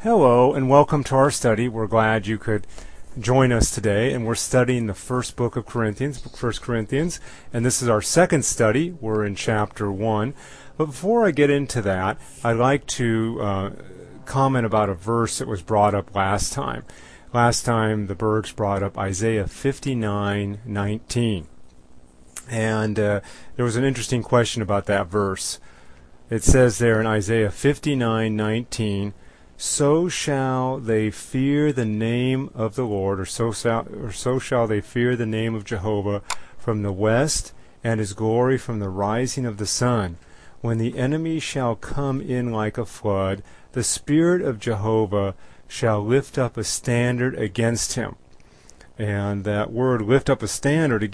Hello and welcome to our study. We're glad you could join us today, and we're studying the first book of Corinthians, 1 Corinthians, and this is our second study. We're in chapter 1. But before I get into that, I'd like to comment about a verse that was brought up last time. Last time the Bergs brought up Isaiah 59:19. And there was an interesting question about that verse. It says there in Isaiah 59:19, "So shall they fear the name of the Lord, or so shall they fear the name of Jehovah from the west, and his glory from the rising of the sun. When the enemy shall come in like a flood, the Spirit of Jehovah shall lift up a standard against him." And that word "lift up a standard"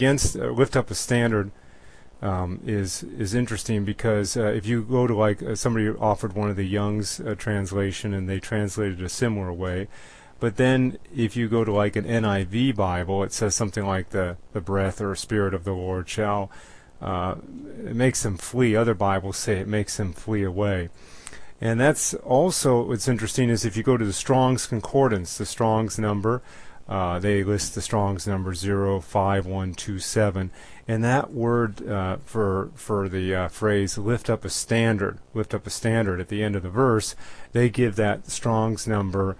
is interesting because if you go to somebody offered one of the Young's translation and they translated it a similar way, but then if you go to an NIV Bible, it says something like the breath or spirit of the Lord shall, it makes them flee. Other Bibles say it makes them flee away. And that's also what's interesting is if you go to the Strong's Concordance, the Strong's number, they list the Strong's number 05127, and that word for the phrase "lift up a standard" at the end of the verse, they give that Strong's number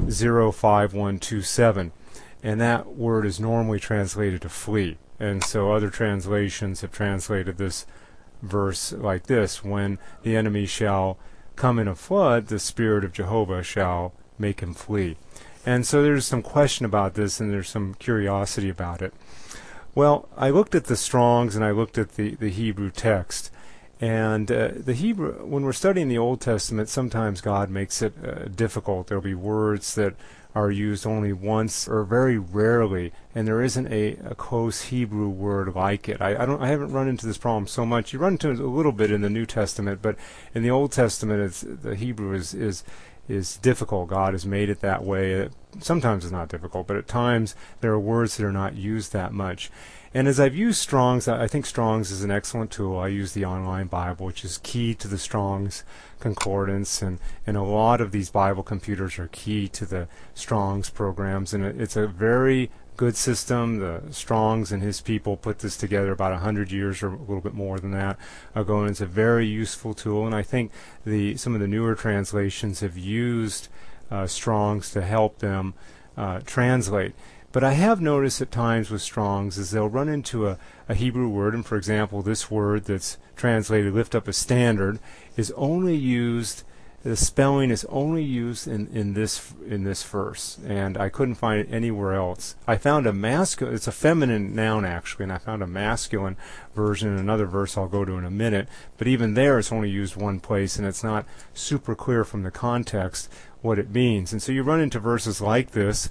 05127, and that word is normally translated to flee. And so other translations have translated this verse like this: "When the enemy shall come in a flood, the Spirit of Jehovah shall make him flee." And so there's some question about this, and there's some curiosity about it. Well, I looked at the Strong's and I looked at the Hebrew text. And the Hebrew, when we're studying the Old Testament, sometimes God makes it difficult. There'll be words that are used only once or very rarely, and there isn't a close Hebrew word like it. I haven't run into this problem so much. You run into it a little bit in the New Testament, but in the Old Testament, the Hebrew is difficult. God has made it that way. Sometimes it's not difficult, but at times there are words that are not used that much. And as I've used Strong's, I think Strong's is an excellent tool. I use the online Bible, which is key to the Strong's Concordance, and a lot of these Bible computers are key to the Strong's programs, and it's a very good system. The Strong's and his people put this together about 100 years or a little bit more than that ago, and it's a very useful tool. And I think some of the newer translations have used Strong's to help them translate. But I have noticed at times with Strong's is they'll run into a Hebrew word, and for example, this word that's translated "lift up a standard" is only used. The spelling is only used in this verse, and I couldn't find it anywhere else. I found it's a feminine noun actually, and I found a masculine version in another verse I'll go to in a minute, but even there it's only used one place, and it's not super clear from the context what it means. And so you run into verses like this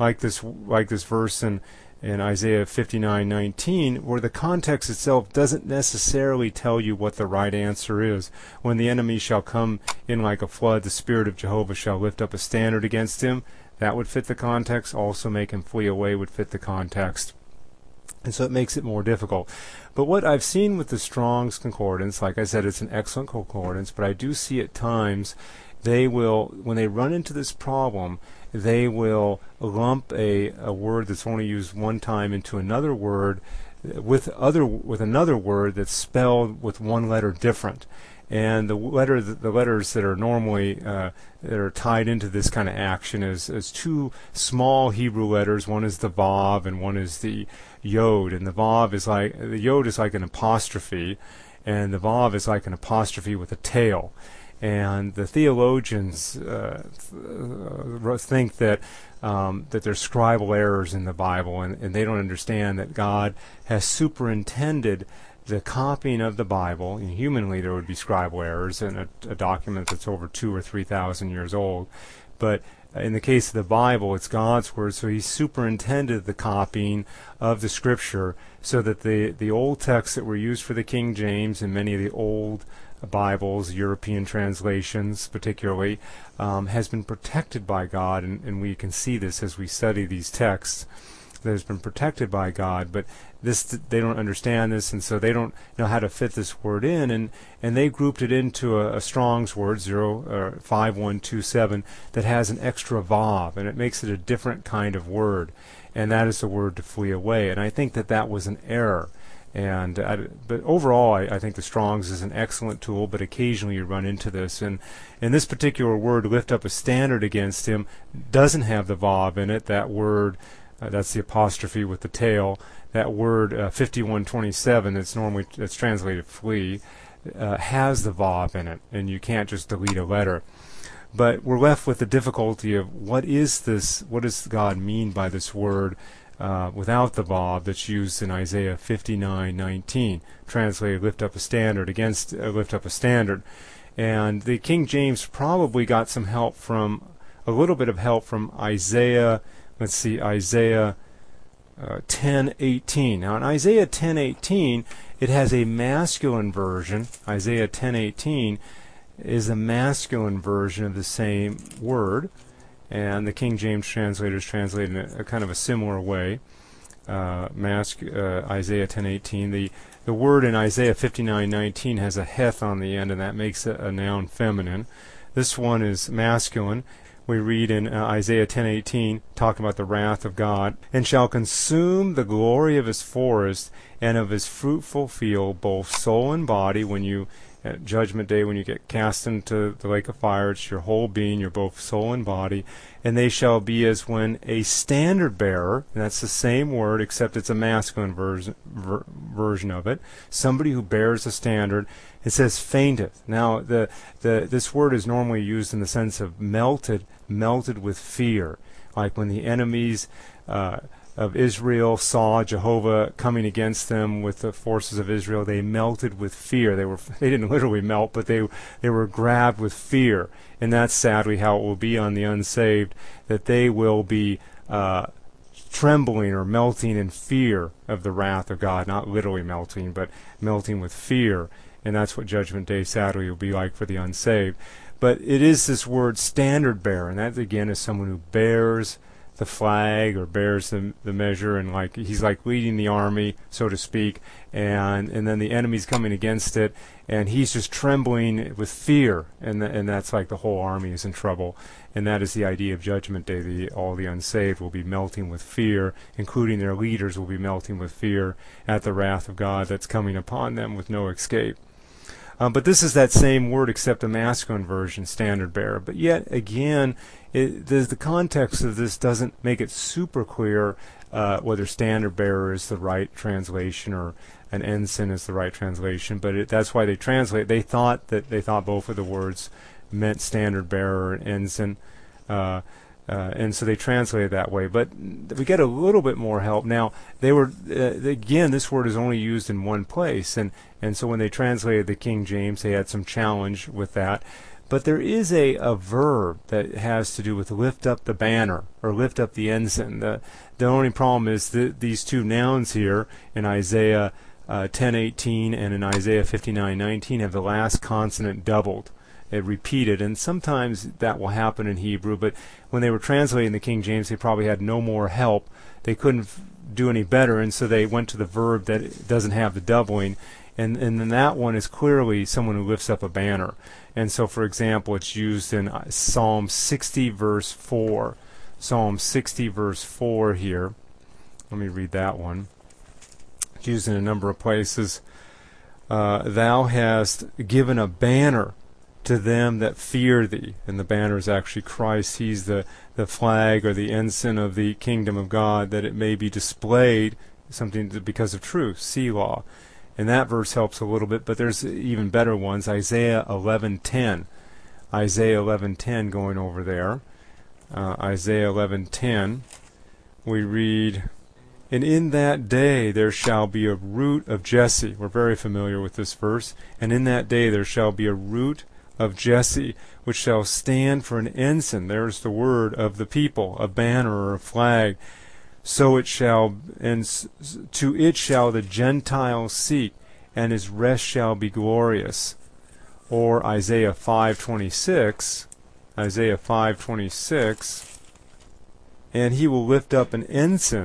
verse in Isaiah 59:19, where the context itself doesn't necessarily tell you what the right answer is. "When the enemy shall come in like a flood, the Spirit of Jehovah shall lift up a standard against him." That would fit the context. "Also make him flee away" would fit the context. And so it makes it more difficult. But what I've seen with the Strong's Concordance, like I said, it's an excellent concordance, but I do see at times when they run into this problem, they will lump a word that's only used one time into another word with another word that's spelled with one letter different. And the letters that are normally that are tied into this kind of action is two small Hebrew letters. One is the Vav and one is the Yod. And the Yod is like an apostrophe, and the Vav is like an apostrophe with a tail. And the theologians think that there's scribal errors in the Bible, and they don't understand that God has superintended the copying of the Bible. And humanly, there would be scribal errors in a document that's over 2,000 or 3,000 years old. But in the case of the Bible, it's God's Word, so He superintended the copying of the Scripture so that the old texts that were used for the King James and many of the old Bibles, European translations particularly, has been protected by God, and we can see this as we study these texts. that has been protected by God, but they don't understand this, and so they don't know how to fit this word in, and they grouped it into a Strong's word 5127 that has an extra vav, and it makes it a different kind of word, and that is the word to flee away. And I think that was an error. But overall, I think the Strong's is an excellent tool, but occasionally you run into this. And this particular word, lift up a standard against him, doesn't have the vav in it. That word, that's the apostrophe with the tail. That word, 5127, that's translated flee, has the vav in it, and you can't just delete a letter. But we're left with the difficulty of what is this? What does God mean by this word? Without the vav that's used in Isaiah 59:19, translated lift up a standard against lift up a standard. And the King James probably got some help from, a little bit of help from Isaiah, Isaiah 10:18. Now in Isaiah 10:18, it has a masculine version. Isaiah 10:18 is a masculine version of the same word. And the King James translators translated in a kind of a similar way. Isaiah 10:18. The word in Isaiah 59:19 has a heth on the end, and that makes it a noun feminine. This one is masculine. We read in Isaiah 10:18, talking about the wrath of God, and shall consume the glory of his forest and of his fruitful field, both soul and body. When you at Judgment Day, when you get cast into the lake of fire, it's your whole being, you're both soul and body. And they shall be as when a standard bearer, and that's the same word except it's a masculine version of it, somebody who bears a standard. It says fainteth. Now this word is normally used in the sense of melted with fear, like when the enemies of Israel saw Jehovah coming against them with the forces of Israel. They melted with fear. They didn't literally melt, but they were grabbed with fear. And that's sadly how it will be on the unsaved, that they will be trembling or melting in fear of the wrath of God. Not literally melting, but melting with fear. And that's what Judgment Day sadly will be like for the unsaved. But it is this word standard bearer, and that again is someone who bears the flag or bears the measure, and he's like leading the army, so to speak, and then the enemy's coming against it, and he's just trembling with fear, and that's like the whole army is in trouble. And that is the idea of Judgment Day. All the unsaved will be melting with fear, including their leaders will be melting with fear at the wrath of God that's coming upon them with no escape. But this is that same word except a masculine version, standard bearer. But yet again, the context of this doesn't make it super clear whether standard bearer is the right translation or an ensign is the right translation. But that's why they translate. They thought both of the words meant standard bearer and ensign. And so they translated that way. But we get a little bit more help. Now, again, this word is only used in one place. And so when they translated the King James, they had some challenge with that. But there is a verb that has to do with lift up the banner or lift up the ensign. The only problem is these two nouns here in Isaiah 10:18 and in Isaiah 59:19 have the last consonant doubled. It repeated, and sometimes that will happen in Hebrew, but when they were translating the King James, they probably had no more help. They couldn't do any better, and so they went to the verb that doesn't have the doubling, and then that one is clearly someone who lifts up a banner. And so, for example, it's used in Psalm 60, verse 4. Psalm 60, verse 4 here. Let me read that one. It's used in a number of places. Thou hast given a banner to them that fear thee. And the banner is actually Christ. He's the flag or the ensign of the kingdom of God, that it may be displayed, something because of truth, Selah. And that verse helps a little bit, but there's even better ones. Isaiah 11:10. Isaiah 11:10 going over there. Isaiah 11:10. We read, and in that day there shall be a root of Jesse. We're very familiar with this verse. And in that day there shall be a root of Jesse, which shall stand for an ensign. There's the word of the people, a banner or a flag. So it shall, and to it shall the Gentiles seek, and his rest shall be glorious. Or Isaiah 5:26, Isaiah 5:26, and he will lift up an ensign,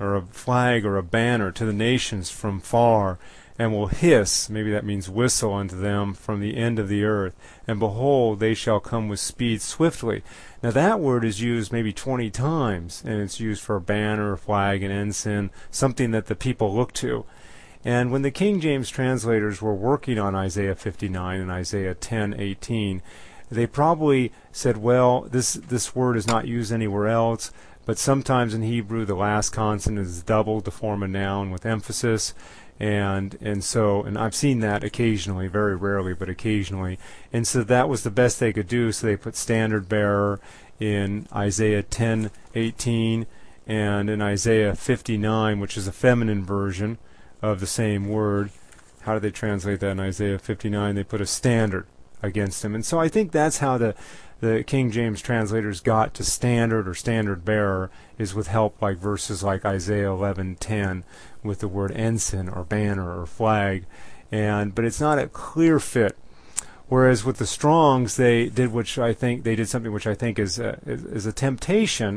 or a flag or a banner to the nations from far, and will hiss, maybe that means whistle, unto them from the end of the earth. And behold, they shall come with speed swiftly. Now that word is used maybe 20 times, and it's used for a banner, a flag, an ensign, something that the people look to. And when the King James translators were working on Isaiah 59 and Isaiah 10:18, they probably said, well, this word is not used anywhere else, but sometimes in Hebrew the last consonant is doubled to form a noun with emphasis. And I've seen that occasionally, very rarely, but occasionally. And so that was the best they could do. So they put standard bearer in Isaiah 10:18 and in Isaiah 59, which is a feminine version of the same word. How do they translate that in Isaiah 59? They put a standard against him. And so I think that's how the King James translators got to standard or standard bearer, is with help like verses like Isaiah 11:10 with the word ensign or banner or flag. But it's not a clear fit. Whereas with the Strongs, they did something which I think is a temptation,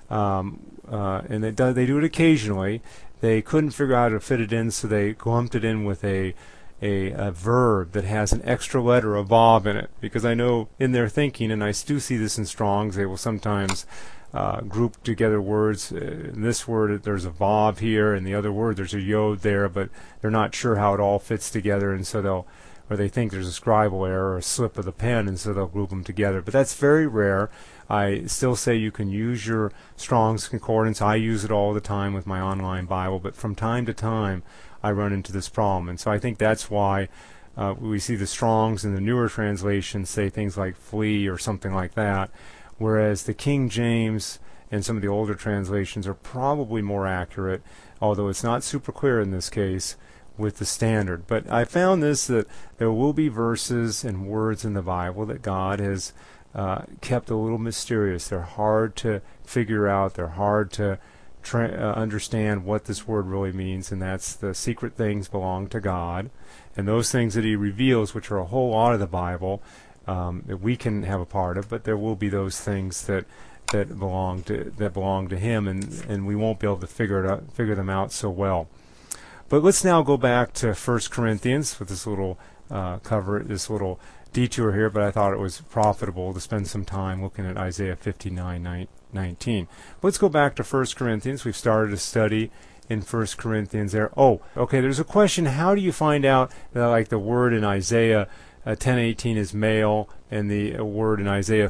and they do it occasionally. They couldn't figure out how to fit it in, so they lumped it in with a verb that has an extra letter, a vav, in it. Because I know in their thinking, and I do see this in Strong's, they will sometimes group together words. In this word, there's a vav here, and the other word, there's a yod there, but they're not sure how it all fits together, and so they think there's a scribal error or a slip of the pen, and so they'll group them together. But that's very rare. I still say you can use your Strong's Concordance. I use it all the time with my online Bible, but from time to time I run into this problem. And so I think that's why we see the Strong's and the newer translations say things like flee or something like that, whereas the King James and some of the older translations are probably more accurate, although it's not super clear in this case with the standard. But I found that there will be verses and words in the Bible that God has kept a little mysterious. They're hard to figure out. They're hard to understand what this word really means, and that's the secret things belong to God. And those things that he reveals, which are a whole lot of the Bible, that we can have a part of, but there will be those things that belong to him, and we won't be able to figure them out so well. But let's now go back to 1 Corinthians with this little this little detour here, but I thought it was profitable to spend some time looking at Isaiah 59:19. Let's go back to 1 Corinthians. We've started a study in 1 Corinthians there. Oh, okay, there's a question. How do you find out that, like, the word in Isaiah 10:18 is male and the word in Isaiah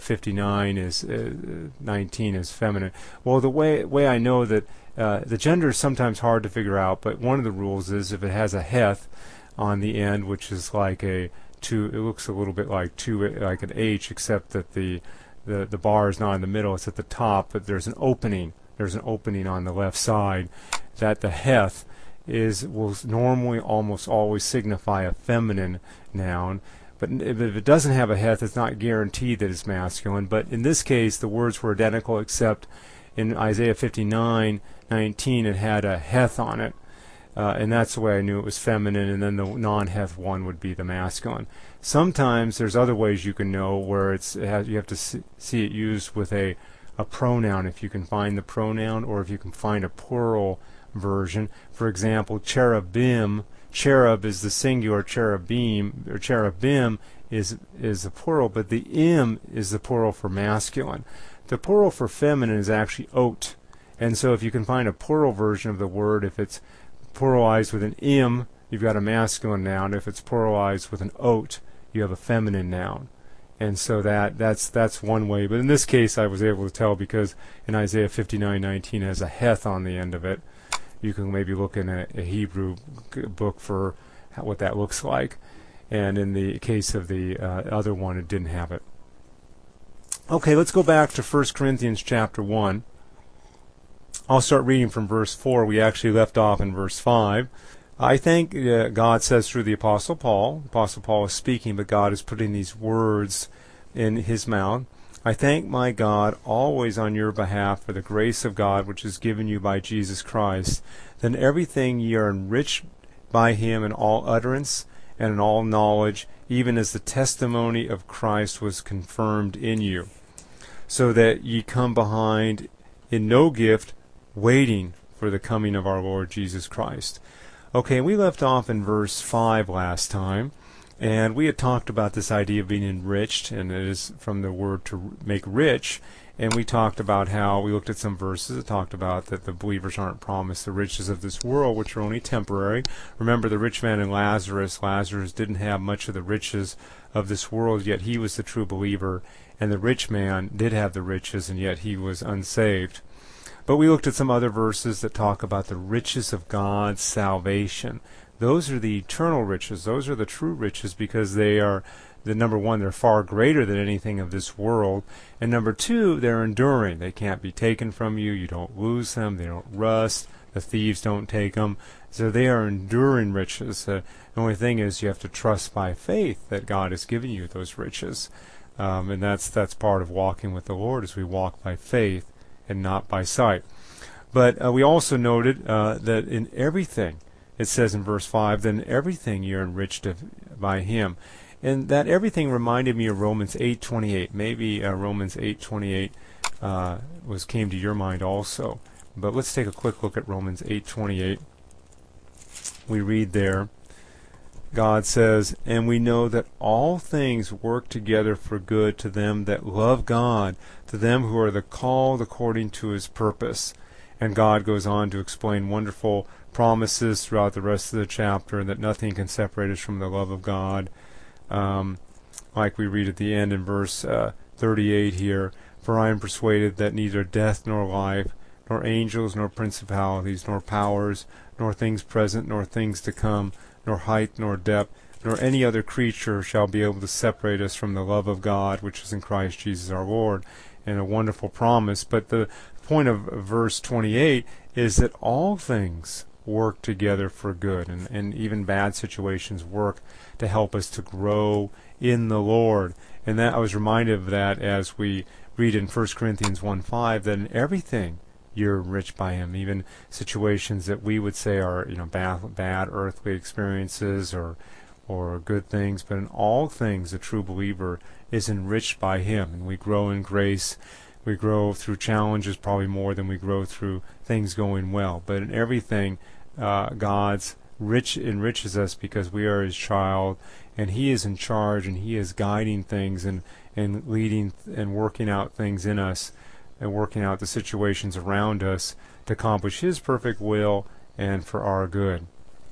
59:19 is feminine? Well, the way I know that the gender is sometimes hard to figure out, but one of the rules is if it has a heth on the end, which is like it looks a little bit like an H, except that the bar is not in the middle, it's at the top, but there's an opening. There's an opening on the left side, that the heth will normally almost always signify a feminine noun. But if it doesn't have a heth, it's not guaranteed that it's masculine. But in this case, the words were identical, except in Isaiah 59:19 it had a heth on it. And that's the way I knew it was feminine, and then the non-heth one would be the masculine. Sometimes there's other ways you can know where you have to see it used with a pronoun, if you can find the pronoun, or if you can find a plural version. For example, cherubim. Cherub is the singular, cherubim or cherubim is the plural, but the im is the plural for masculine. The plural for feminine is actually ot. And so if you can find a plural version of the word, if it's pluralized with an im, you've got a masculine noun. If it's pluralized with an ot, you have a feminine noun. And so that's one way. But in this case, I was able to tell because in Isaiah 59:19 it has a heth on the end of it. You can maybe look in a Hebrew book for what that looks like. And in the case of the other one, it didn't have it. Okay, let's go back to 1 Corinthians chapter 1. I'll start reading from verse 4. We actually left off in verse 5. I think God says through the Apostle Paul. The Apostle Paul is speaking, but God is putting these words in his mouth. I thank my God always on your behalf for the grace of God which is given you by Jesus Christ. Then everything ye are enriched by him in all utterance and in all knowledge, even as the testimony of Christ was confirmed in you, so that ye come behind in no gift, waiting for the coming of our Lord Jesus Christ. Okay, we left off in verse 5 last time, and we had talked about this idea of being enriched, and it is from the word to make rich. And we talked about how we looked at some verses that talked about that the believers aren't promised the riches of this world, which are only temporary. Remember the rich man and Lazarus. Lazarus didn't have much of the riches of this world, yet he was the true believer. And the rich man did have the riches, and yet he was unsaved. But we looked at some other verses that talk about the riches of God's salvation. Those are the eternal riches. Those are the true riches, because they are, number one, they're far greater than anything of this world. And number two, they're enduring. They can't be taken from you. You don't lose them. They don't rust. The thieves don't take them. So they are enduring riches. The only thing is you have to trust by faith that God has given you those riches. And that's part of walking with the Lord, is we walk by faith and not by sight. But we also noted that in everything, it says in verse 5, then everything you're enriched by Him. And that everything reminded me of Romans 8:28. Maybe Romans 8:28 came to your mind also. But let's take a quick look at Romans 8:28. We read there, God says, and we know that all things work together for good to them that love God, to them who are the called according to His purpose. And God goes on to explain wonderful promises throughout the rest of the chapter, and that nothing can separate us from the love of God. Like we read at the end in verse 38 here, for I am persuaded that neither death nor life, nor angels nor principalities, nor powers, nor things present, nor things to come, nor height, nor depth, nor any other creature shall be able to separate us from the love of God, which is in Christ Jesus our Lord. And a wonderful promise. But the point of verse 28 is that all things work together for good, and even bad situations work to help us to grow in the Lord. And that I was reminded of that as we read in 1 Corinthians 1:5, that in everything you're enriched by Him, even situations that we would say are bad earthly experiences or good things, but in all things a true believer is enriched by Him, and we grow in grace. We grow through challenges probably more than we grow through things going well. But in everything, God's enriches us because we are His child, and He is in charge, and He is guiding things and leading and working out things in us, and working out the situations around us to accomplish His perfect will and for our good.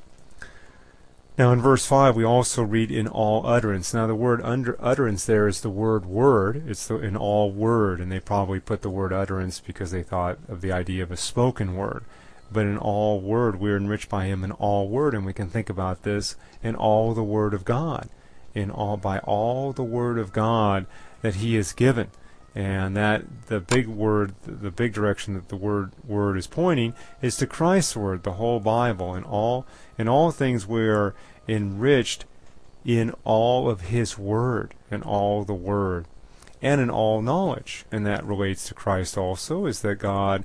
Now in verse 5 we also read in all utterance. Now the word utterance there is the word. It's in all word, and they probably put the word utterance because they thought of the idea of a spoken word. But in all word, we're enriched by Him in all word, and we can think about this in all the Word of God, by all the Word of God that He has given. And that the big direction that the word is pointing is to Christ's Word, the whole Bible. In all things we are enriched in all of His Word, in all the Word, and in all knowledge. And that relates to Christ also, is that God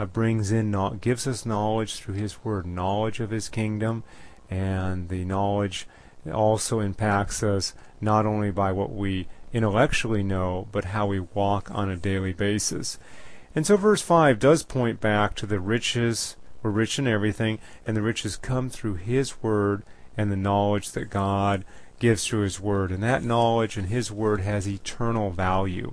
gives us knowledge through His Word, knowledge of His kingdom, and the knowledge also impacts us not only by what we intellectually know, but how we walk on a daily basis. And so verse 5 does point back to the riches. We're rich in everything, and the riches come through His Word and the knowledge that God gives through His Word. And that knowledge and His Word has eternal value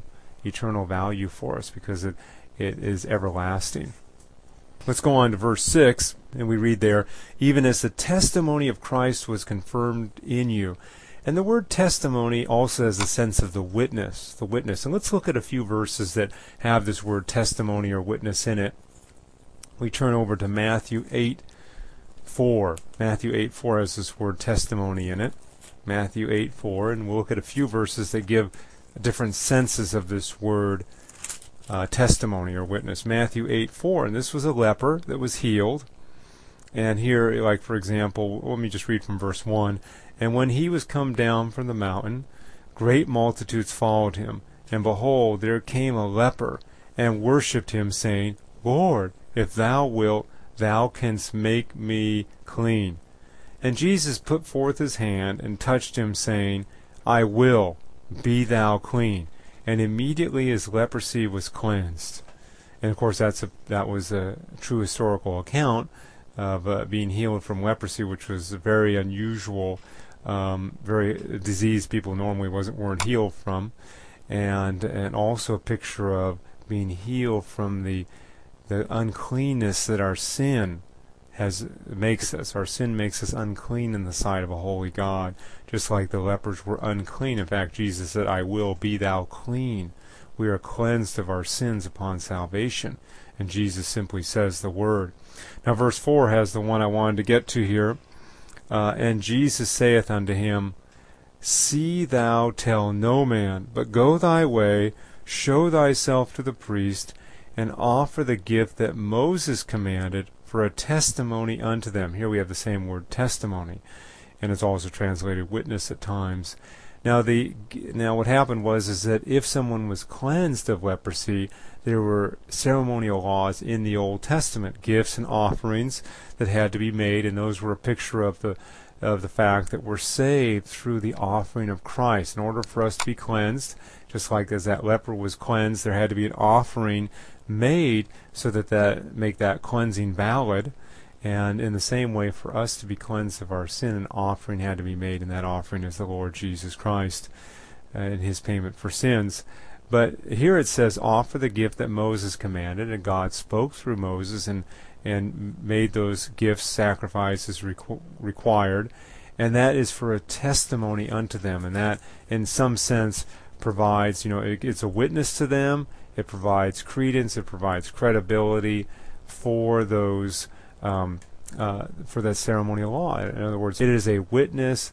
for us, because it is everlasting. Let's go on to verse 6, and we read there, even as the testimony of Christ was confirmed in you. And the word testimony also has a sense of the witness. And let's look at a few verses that have this word testimony or witness in it. We turn over to Matthew 8:4. Matthew 8:4 has this word testimony in it. Matthew 8:4, and we'll look at a few verses that give different senses of this word testimony or witness. Matthew 8:4, and this was a leper that was healed. And here, like for example, let me just read from verse 1. And when he was come down from the mountain, great multitudes followed him. And behold, there came a leper, and worshipped him, saying, Lord, if thou wilt, thou canst make me clean. And Jesus put forth his hand, and touched him, saying, I will, be thou clean. And immediately his leprosy was cleansed. And of course that was a true historical account of being healed from leprosy, which was a very unusual, very disease people normally weren't healed from, and also a picture of being healed from the uncleanness that our sin makes us. Our sin makes us unclean in the sight of a holy God, just like the lepers were unclean. In fact, Jesus said, "I will be thou clean." We are cleansed of our sins upon salvation, and Jesus simply says the word. Now verse 4 has the one I wanted to get to here. And Jesus saith unto him, See thou tell no man, but go thy way, show thyself to the priest, and offer the gift that Moses commanded for a testimony unto them. Here we have the same word, testimony, and it's also translated witness at times. Now what happened was that if someone was cleansed of leprosy, there were ceremonial laws in the Old Testament, gifts and offerings that had to be made, and those were a picture of the fact that we're saved through the offering of Christ. In order for us to be cleansed, just like as that leper was cleansed, there had to be an offering made so that make that cleansing valid. And in the same way, for us to be cleansed of our sin, an offering had to be made, and that offering is the Lord Jesus Christ and his payment for sins. But here it says, offer the gift that Moses commanded, and God spoke through Moses and made those gifts, sacrifices required, and that is for a testimony unto them, and that in some sense provides, it's a witness to them, it provides credence, it provides credibility for those, for that ceremonial law. In other words, it is a witness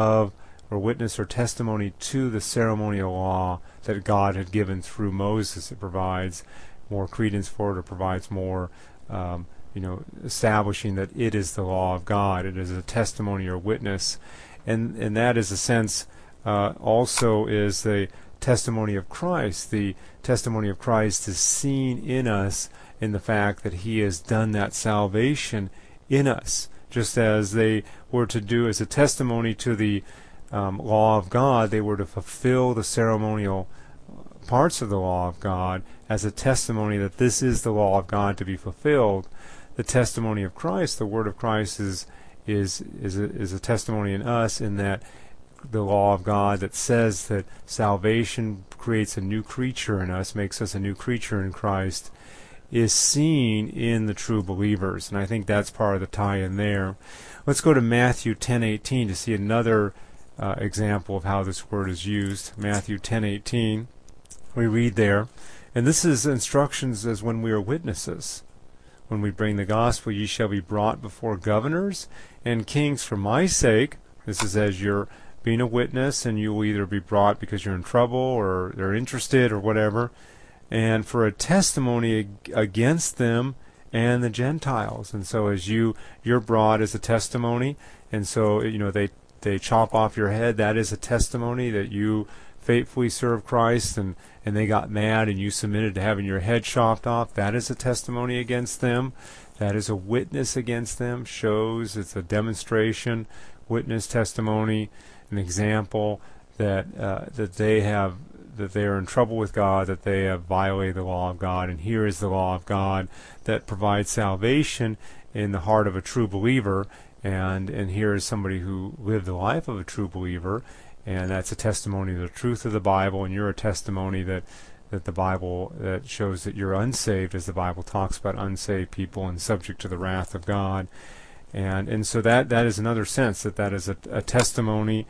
or testimony to the ceremonial law that God had given through Moses. It provides more credence for it, or provides more, establishing that it is the law of God. It is a testimony or witness, and that is a sense also is the testimony of Christ. The testimony of Christ is seen in us in the fact that he has done that salvation in us, just as they were to do as a testimony to the law of God. They were to fulfill the ceremonial parts of the law of God as a testimony that this is the law of God to be fulfilled. The testimony of Christ, the word of Christ, is a testimony in us, in that the law of God that says that salvation creates a new creature in us, makes us a new creature in Christ, is seen in the true believers. And I think that's part of the tie-in there. Let's go to Matthew 10:18 to see another example of how this word is used. Matthew 10:18, we read there, and this is instructions as when we are witnesses. When we bring the gospel, ye shall be brought before governors and kings for my sake. This is as you're being a witness, and you will either be brought because you're in trouble or they're interested or whatever, and for a testimony against them and the Gentiles. And so as you're brought as a testimony, and so they chop off your head, that is a testimony that you faithfully served Christ, and they got mad and you submitted to having your head chopped off. That is a testimony against them. That is a witness against them. Shows it's a demonstration, witness, testimony, an example that they are in trouble with God, that they have violated the law of God, and here is the law of God that provides salvation in the heart of a true believer, and here is somebody who lived the life of a true believer, and that's a testimony of the truth of the Bible, and you're a testimony that the Bible, that shows that you're unsaved, as the Bible talks about unsaved people and subject to the wrath of God. And so that is another sense, that is a testimony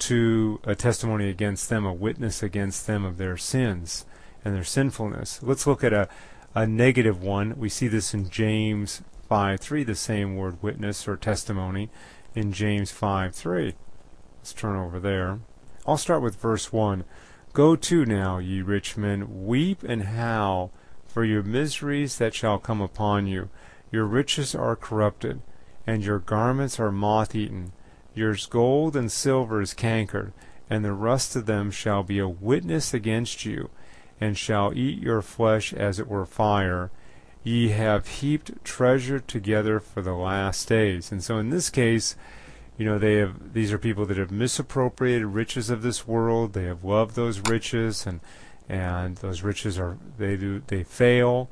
against them, a witness against them of their sins and their sinfulness. Let's look at a negative one. We see this in James 5:3, the same word, witness or testimony, in James 5:3. Let's turn over there. I'll start with verse 1. Go to now, ye rich men, weep and howl for your miseries that shall come upon you. Your riches are corrupted, and your garments are moth-eaten. Your gold and silver is cankered, and the rust of them shall be a witness against you, and shall eat your flesh as it were fire. Ye have heaped treasure together for the last days. And so in this case, these are people that have misappropriated riches of this world. They have loved those riches, and those riches they fail.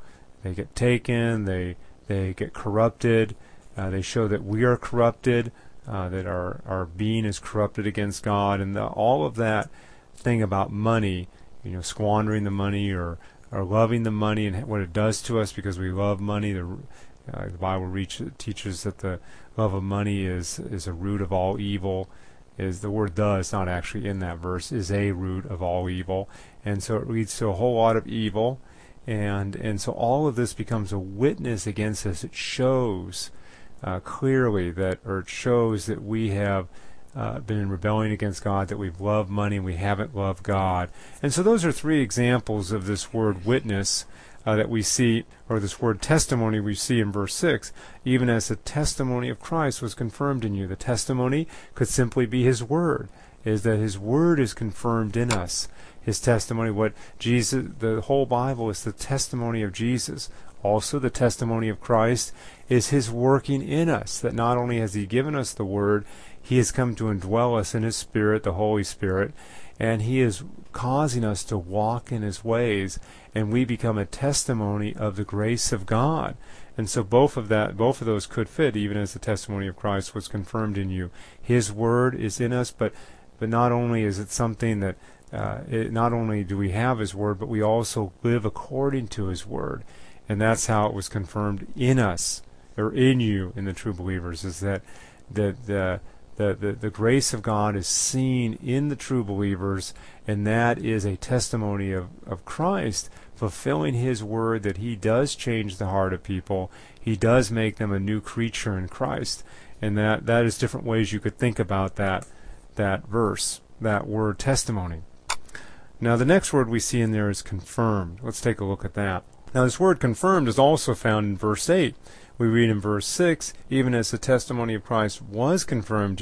get taken, they get corrupted, they show that we are corrupted, that our being is corrupted against God, and all of that thing about money, squandering the money or loving the money and what it does to us because we love money. The Bible teaches that the love of money is a root of all evil. Is the word "the" is not actually in that verse, is a root of all evil, and so it leads to a whole lot of evil, and so all of this becomes a witness against us. It shows clearly it shows that we have been in rebellion against God, that we've loved money and we haven't loved God. And so those are three examples of this word witness that we see, or this word testimony we see in verse 6. Even as the testimony of Christ was confirmed in you. The testimony could simply be his word, is that his word is confirmed in us. His testimony, the whole Bible is the testimony of Jesus. Also, the testimony of Christ is his working in us, that not only has he given us the word, he has come to indwell us in his Spirit, the Holy Spirit, and he is causing us to walk in his ways, and we become a testimony of the grace of God. And so both of those could fit, even as the testimony of Christ was confirmed in you. His word is in us, but not only is it something that not only do we have his word, but we also live according to his word. And that's how it was confirmed in us, or in you, in the true believers, is that the grace of God is seen in the true believers, and that is a testimony of Christ fulfilling his word, that he does change the heart of people. He does make them a new creature in Christ. And that is different ways you could think about that verse, that word testimony. Now the next word we see in there is confirmed. Let's take a look at that. Now this word confirmed is also found in verse 8. We read in verse 6, even as the testimony of Christ was confirmed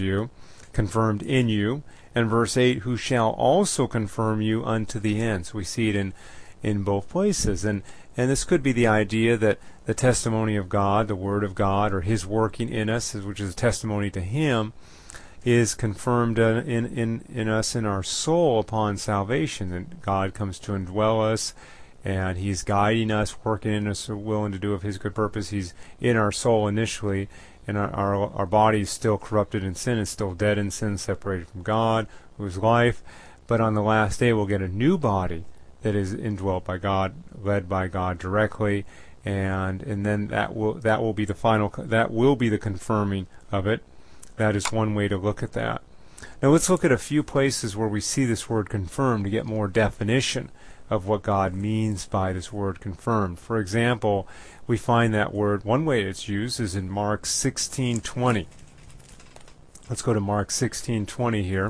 in you, and verse 8, who shall also confirm you unto the end. So we see it in both places. And this could be the idea that the testimony of God, the Word of God, or his working in us, which is a testimony to him, is confirmed in us, in our soul, upon salvation. And God comes to indwell us, and he's guiding us, working in us, willing to do of his good purpose. He's in our soul initially, and our body is still corrupted in sin, is still dead in sin, separated from God, whose life. But on the last day we'll get a new body that is indwelt by God, led by God directly, and then that will be the confirming of it. That is one way to look at that. Now let's look at a few places where we see this word confirmed to get more definition of what God means by this word confirmed. For example, we find that word, one way it's used is in Mark 16:20. Let's go to Mark 16:20 here.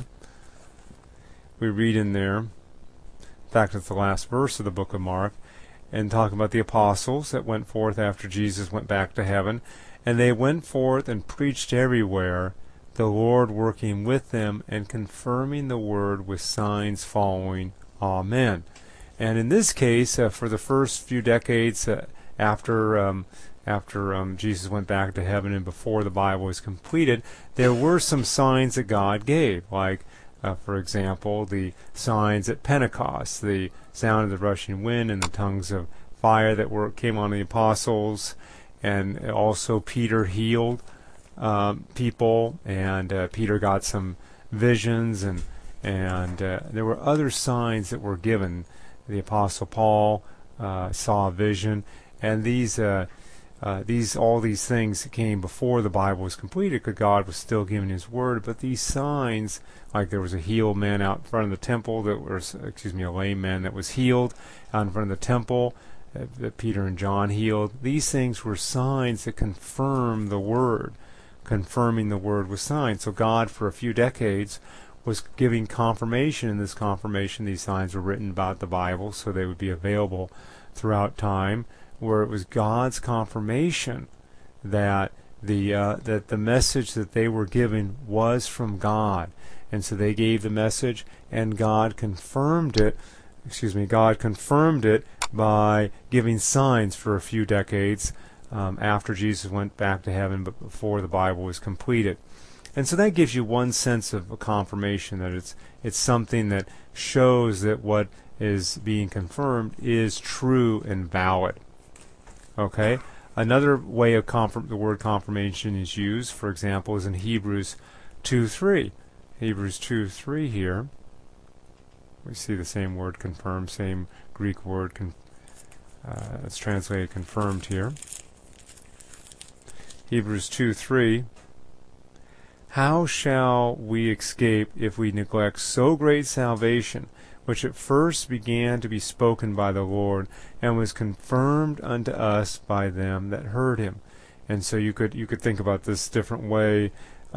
We read in there, in fact it's the last verse of the book of Mark, and talking about the apostles that went forth after Jesus went back to heaven. And they went forth and preached everywhere, the Lord working with them and confirming the word with signs following. Amen. And in this case, for the first few decades after Jesus went back to heaven and before the Bible was completed, there were some signs that God gave, like, for example, the signs at Pentecost, the sound of the rushing wind and the tongues of fire that came on the apostles, and also Peter healed people, and Peter got some visions, and there were other signs that were given. The Apostle Paul saw a vision, and all these things came before the Bible was completed, because God was still giving his word. But these signs, like there was a healed man out in front of the temple, a lame man that was healed out in front of the temple, that Peter and John healed. These things were signs that confirm the word, confirming the word with signs. So God, for a few decades, was giving confirmation. In this confirmation, these signs were written about the Bible, so they would be available throughout time, where it was God's confirmation that the message that they were giving was from God. And so they gave the message, and God confirmed it. God confirmed it by giving signs for a few decades after Jesus went back to heaven, but before the Bible was completed. And so that gives you one sense of a confirmation, that it's something that shows that what is being confirmed is true and valid. Okay? Another way of the word confirmation is used, for example, is in Hebrews 2:3. Hebrews 2:3 here. We see the same word confirm, same Greek word it's translated confirmed here. Hebrews 2:3. How shall we escape if we neglect so great salvation, which at first began to be spoken by the Lord, and was confirmed unto us by them that heard him? And so you could think about this different ways,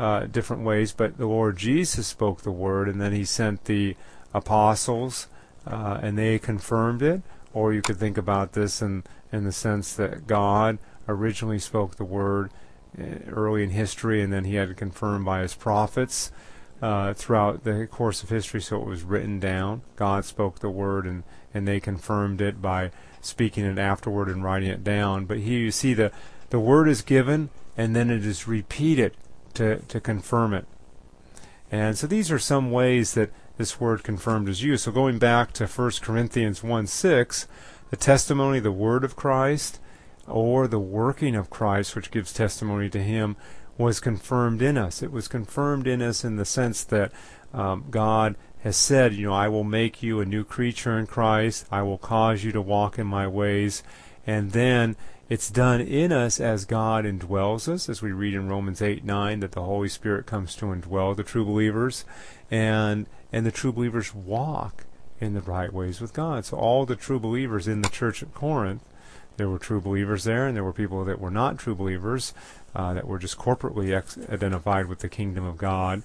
but the Lord Jesus spoke the word, and then he sent the apostles, and they confirmed it. Or you could think about this in the sense that God originally spoke the word early in history, and then he had it confirmed by his prophets throughout the course of history, so it was written down. God spoke the word, and they confirmed it by speaking it afterward and writing it down. But here you see the word is given, and then it is repeated to confirm it. And so these are some ways that this word confirmed is used. So going back to 1 Corinthians 1:6, the testimony, the word of Christ, or the working of Christ, which gives testimony to him, was confirmed in us. It was confirmed in us in the sense that God has said, I will make you a new creature in Christ. I will cause you to walk in my ways. And then it's done in us as God indwells us, as we read in Romans 8:9, that the Holy Spirit comes to indwell the true believers. And the true believers walk in the right ways with God. So all the true believers in the church at Corinth, there were true believers there, and there were people that were not true believers, that were just corporately identified with the kingdom of God.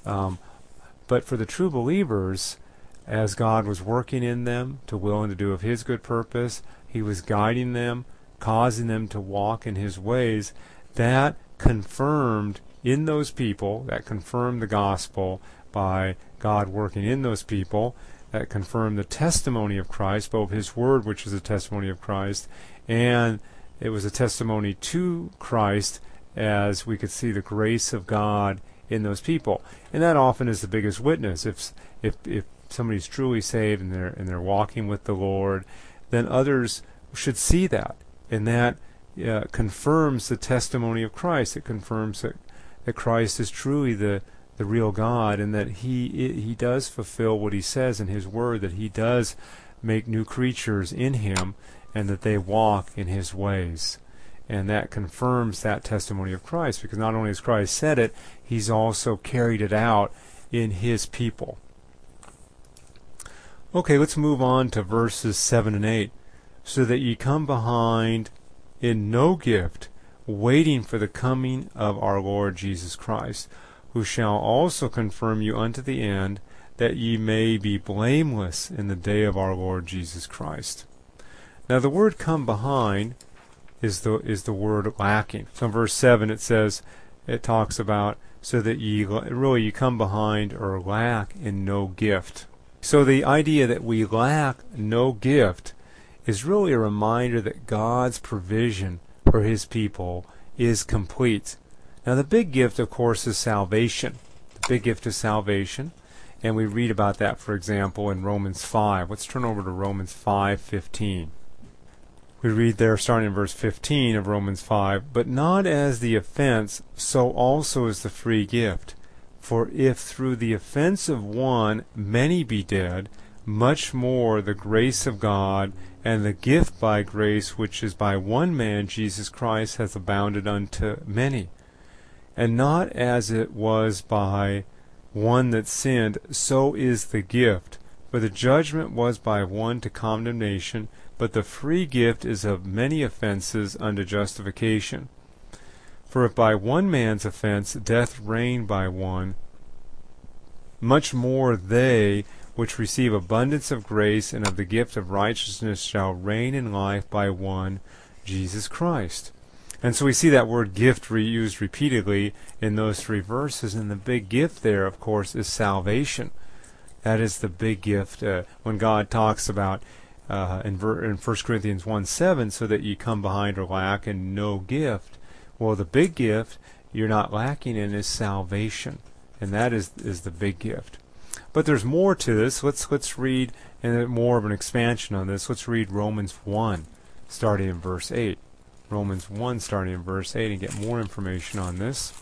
But for the true believers, as God was working in them to will and to do of his good purpose, he was guiding them, causing them to walk in his ways. That confirmed in those people, that confirmed the gospel by God working in those people, that confirmed the testimony of Christ, both his word, which is a testimony of Christ, and it was a testimony to Christ, as we could see the grace of God in those people. And that often is the biggest witness. If somebody's truly saved and they're walking with the Lord, then others should see that, and that confirms the testimony of Christ. It confirms that Christ is truly the real God, and that he does fulfill what he says in his word, that he does make new creatures in him, and that they walk in his ways. And that confirms that testimony of Christ, because not only has Christ said it, he's also carried it out in his people. Okay, let's move on to verses 7 and 8. So that ye come behind in no gift, waiting for the coming of our Lord Jesus Christ, who shall also confirm you unto the end, that ye may be blameless in the day of our Lord Jesus Christ. Now the word come behind is the word lacking. So in verse 7 it talks about so that ye come behind or lack in no gift. So the idea that we lack no gift is really a reminder that God's provision for his people is complete. Now the big gift, of course, is salvation. The big gift is salvation. And we read about that, for example, in Romans 5. Let's turn over to Romans 5:15. We read there, starting in verse 15 of Romans 5, "But not as the offense, so also is the free gift. For if through the offense of one many be dead, much more the grace of God and the gift by grace which is by one man, Jesus Christ, hath abounded unto many. And not as it was by one that sinned, so is the gift. For the judgment was by one to condemnation, but the free gift is of many offenses unto justification. For if by one man's offense death reigned by one, much more they which receive abundance of grace and of the gift of righteousness shall reign in life by one, Jesus Christ." And so we see that word gift reused repeatedly in those three verses, and the big gift there, of course, is salvation. That is the big gift. When God talks about in 1 Corinthians 1:7, so that ye come behind or lack in no gift, well, the big gift you're not lacking in is salvation, and that is the big gift. But there's more to this. Let's read, and more of an expansion on this. Let's read Romans 1, starting in verse 8. Romans 1 starting in verse 8 and get more information on this.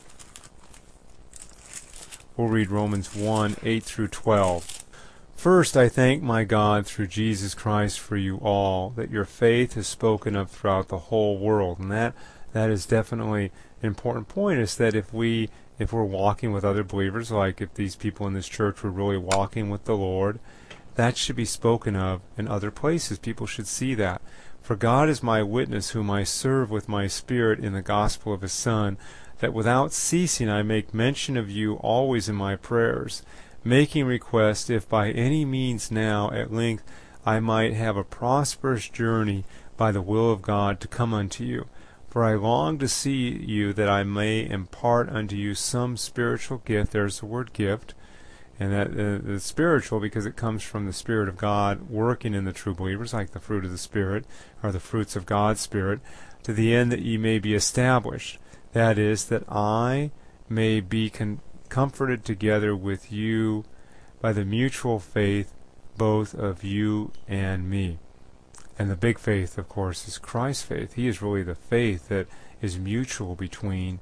We'll read Romans 1, 8 through 12. First, I thank my God through Jesus Christ for you all, that your faith is spoken of throughout the whole world. And that is definitely an important point, is that if we're walking with other believers, like if these people in this church were really walking with the Lord, that should be spoken of in other places. People should see that. For God is my witness, whom I serve with my spirit in the gospel of his Son, that without ceasing I make mention of you always in my prayers, making request, if by any means now at length I might have a prosperous journey by the will of God to come unto you. For I long to see you, that I may impart unto you some spiritual gift. There's the word gift. And that is spiritual because it comes from the Spirit of God working in the true believers, like the fruit of the Spirit, or the fruits of God's Spirit, to the end that ye may be established. That is, that I may be comforted together with you by the mutual faith, both of you and me. And the big faith, of course, is Christ's faith. He is really the faith that is mutual between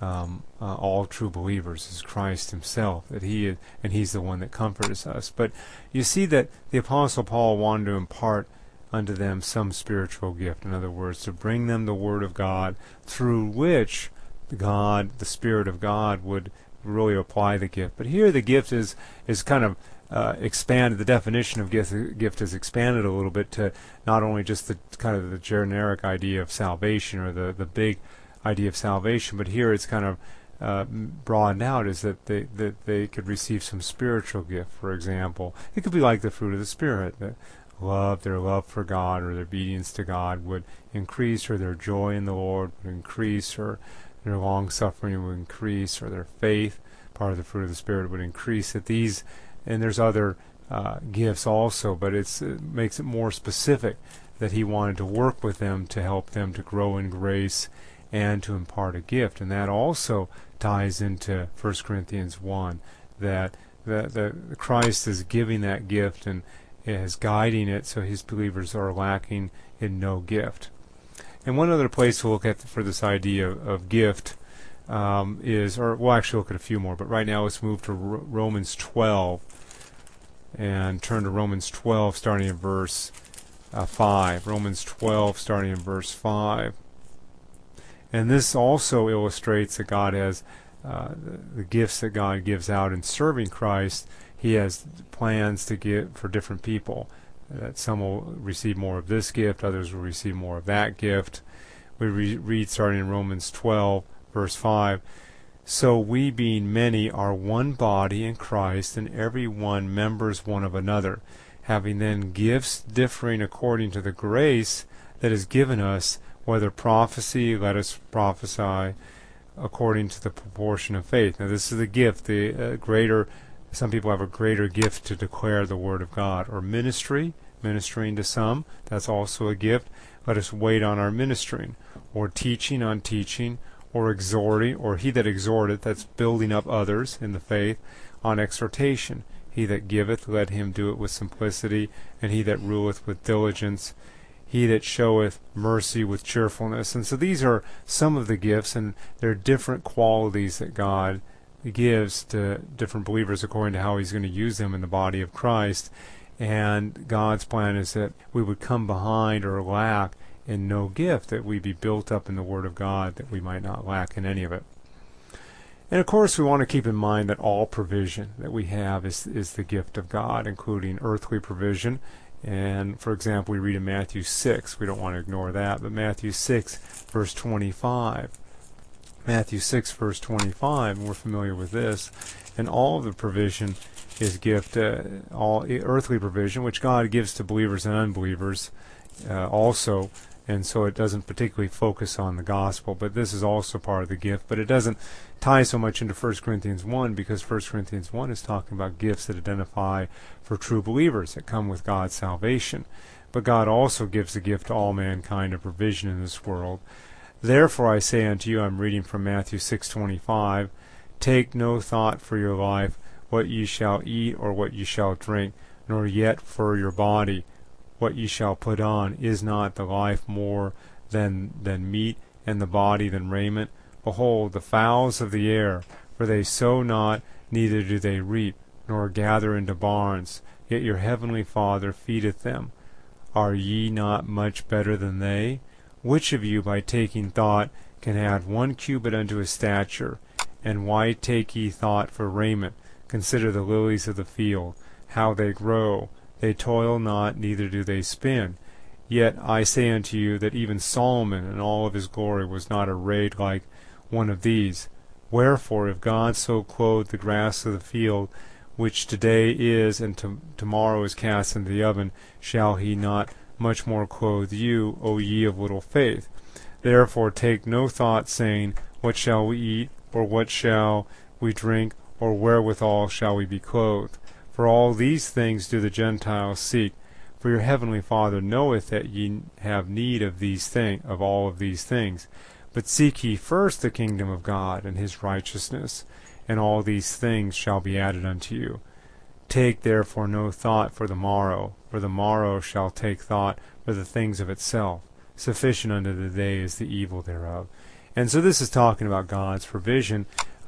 all true believers, is Christ himself, that he is, and he's the one that comforts us. But you see that the Apostle Paul wanted to impart unto them some spiritual gift. In other words, to bring them the Word of God, through which God, the Spirit of God, would really apply the gift. But here the gift is kind of expanded. The definition of gift is expanded a little bit to not only just the kind of the generic idea of salvation, or the big idea of salvation, but here it's kind of broadened out, is that they could receive some spiritual gift. For example, it could be like the fruit of the Spirit. Their love for God, or their obedience to God would increase, or their joy in the Lord would increase, or their long-suffering would increase, or their faith, part of the fruit of the Spirit, would increase. And there's other gifts also, but it makes it more specific that he wanted to work with them to help them to grow in grace and to impart a gift. And that also ties into 1 Corinthians 1, that Christ is giving that gift and is guiding it, so his believers are lacking in no gift. And one other place to look at for this idea of gift we'll actually look at a few more, but right now let's move to Romans 12 and turn to Romans 12 starting in verse 5. Romans 12 starting in verse 5. And this also illustrates that God has the gifts that God gives out in serving Christ. He has plans to give for different people. That some will receive more of this gift, others will receive more of that gift. We read starting in Romans 12, verse 5. So we, being many, are one body in Christ, and every one members one of another, having then gifts differing according to the grace that is given us, whether prophecy, let us prophesy according to the proportion of faith. Now this is the gift, some people have a greater gift to declare the Word of God, or ministering to some, that's also a gift. Let us wait on our ministering, or teaching on teaching, or exhorting, or he that exhorteth, that's building up others in the faith, on exhortation. He that giveth, let him do it with simplicity, and he that ruleth with diligence. He that showeth mercy with cheerfulness. And so these are some of the gifts, and there are different qualities that God gives to different believers according to how he's going to use them in the body of Christ. And God's plan is that we would come behind or lack in no gift, that we be built up in the Word of God, that we might not lack in any of it. And of course we want to keep in mind that all provision that we have is the gift of God, including earthly provision. And for example, we read in Matthew 6, we don't want to ignore that, but Matthew 6 verse 25. Matthew 6 verse 25, and we're familiar with this, and all of the provision is gift, all earthly provision, which God gives to believers and unbelievers also, and so it doesn't particularly focus on the gospel, but this is also part of the gift. But it doesn't tie so much into 1 Corinthians 1, because 1 Corinthians 1 is talking about gifts that identify for true believers that come with God's salvation. But God also gives the gift to all mankind of provision in this world. Therefore I say unto you, I'm reading from Matthew 6:25, take no thought for your life, what ye shall eat or what ye shall drink, nor yet for your body, what ye shall put on. Is not the life more than meat, and the body than raiment? Behold, the fowls of the air, for they sow not, neither do they reap, nor gather into barns, yet your heavenly Father feedeth them. Are ye not much better than they? Which of you, by taking thought, can add 1 cubit unto his stature? And why take ye thought for raiment? Consider the lilies of the field, how they grow. They toil not, neither do they spin. Yet I say unto you that even Solomon in all of his glory was not arrayed like one of these. Wherefore, if God so clothe the grass of the field, which today is and tomorrow is cast into the oven, shall he not much more clothe you, O ye of little faith? Therefore take no thought, saying, What shall we eat, or what shall we drink, or wherewithal shall we be clothed? For all these things do the Gentiles seek. For your heavenly Father knoweth that ye have need of all of these things. But seek ye first the kingdom of God and his righteousness, and all these things shall be added unto you. Take therefore no thought for the morrow shall take thought for the things of itself. Sufficient unto the day is the evil thereof. And so this is talking about God's provision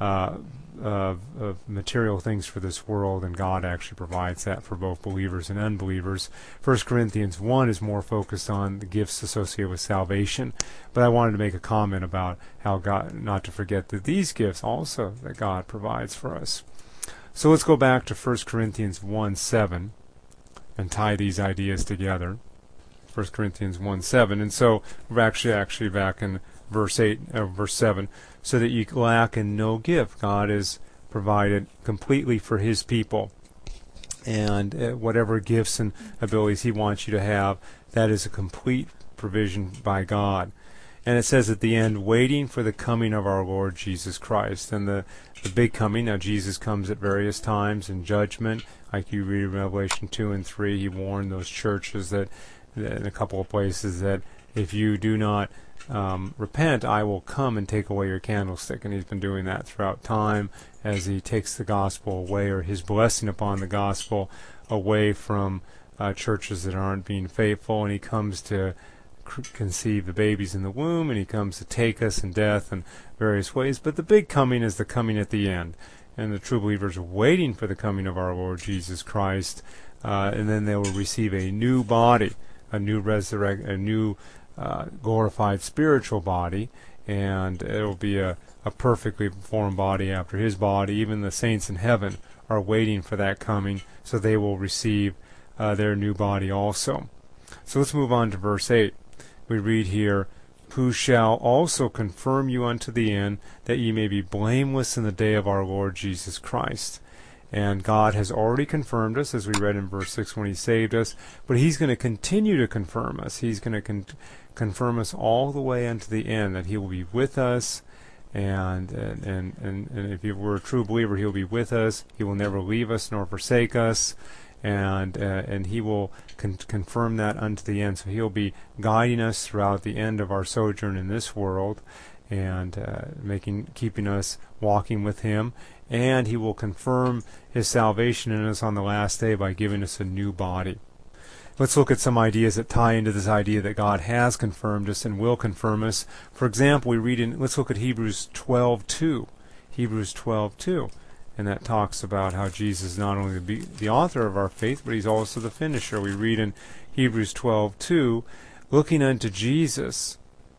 of material things for this world, and God actually provides that for both believers and unbelievers. 1 Corinthians 1 is more focused on the gifts associated with salvation, but I wanted to make a comment about how God, not to forget that these gifts also that God provides for us. So let's go back to 1 Corinthians 1:7 and tie these ideas together. 1 Corinthians 1:7, and so we're actually back in verse 7, so that ye lack in no gift. God is provided completely for his people, and whatever gifts and abilities he wants you to have, that is a complete provision by God. And it says at the end, waiting for the coming of our Lord Jesus Christ. And the big coming, now Jesus comes at various times in judgment, like you read in Revelation 2 and 3, he warned those churches that in a couple of places that if you do not repent, I will come and take away your candlestick. And he's been doing that throughout time as he takes the gospel away, or his blessing upon the gospel away from churches that aren't being faithful. And he comes to conceive the babies in the womb, and he comes to take us in death in various ways. But the big coming is the coming at the end. And the true believers are waiting for the coming of our Lord Jesus Christ. And then they will receive a new body, a new glorified spiritual body, and it will be a perfectly formed body after his body. Even the saints in heaven are waiting for that coming, so they will receive their new body also. So let's move on to verse 8. We read here, who shall also confirm you unto the end, that ye may be blameless in the day of our Lord Jesus Christ. And God has already confirmed us, as we read in verse 6 when he saved us, but he's going to continue to confirm us. He's going to confirm us all the way unto the end, that he will be with us, and if we're a true believer, he'll be with us. He will never leave us nor forsake us, and he will confirm that unto the end. So he'll be guiding us throughout the end of our sojourn in this world, and keeping us walking with him. And he will confirm his salvation in us on the last day by giving us a new body. Let's look at some ideas that tie into this idea that God has confirmed us and will confirm us. For example, let's look at Hebrews 12:2. Hebrews 12:2. And that talks about how Jesus is not only the author of our faith, but he's also the finisher. We read in Hebrews 12:2, looking unto Jesus,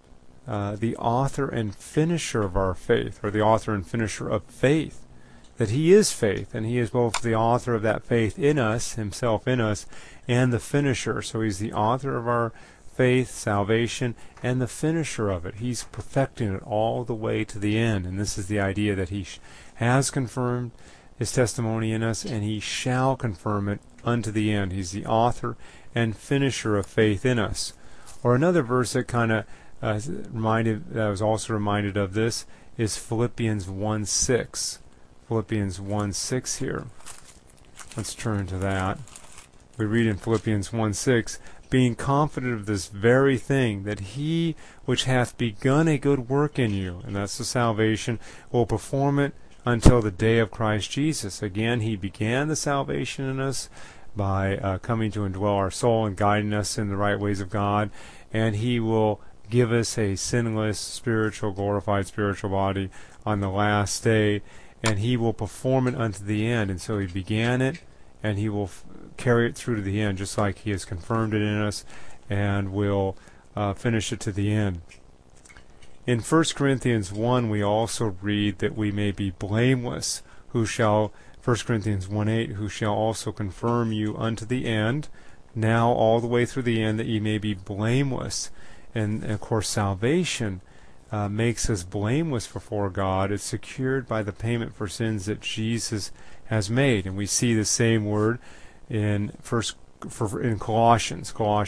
the author and finisher of our faith, or the author and finisher of faith, that he is faith, and he is both the author of that faith in us, himself in us, and the finisher. So he's the author of our faith, salvation, and the finisher of it. He's perfecting it all the way to the end. And this is the idea that he has confirmed his testimony in us, and he shall confirm it unto the end. He's the author and finisher of faith in us. Or another verse that kind of I was also reminded of this is Philippians 1:6. Philippians 1:6 here. Let's turn to that. We read in Philippians 1:6, being confident of this very thing, that he which hath begun a good work in you, and that's the salvation, will perform it until the day of Christ Jesus. Again, he began the salvation in us by coming to indwell our soul and guiding us in the right ways of God, and he will give us a sinless, spiritual, glorified spiritual body on the last day, and he will perform it unto the end. And so he began it, and he will carry it through to the end, just like he has confirmed it in us, and will finish it to the end. In 1 Corinthians 1, we also read that we may be blameless, 1 Corinthians 1:8, who shall also confirm you unto the end, now all the way through the end, that ye may be blameless. And of course, salvation makes us blameless before God. It's secured by the payment for sins that Jesus has made. And we see the same word in Colossians